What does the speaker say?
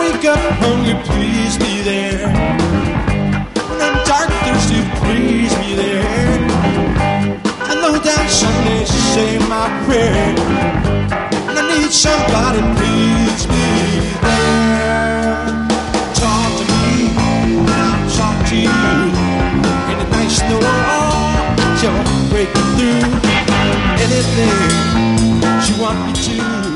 wake up hungry, please be there. When I'm dark and thirsty, please be there. I know that someday say my prayer, and I need somebody, please be there. Talk to me, and I'll talk to you. In the night snow, you're breaking through. Anything you want me to.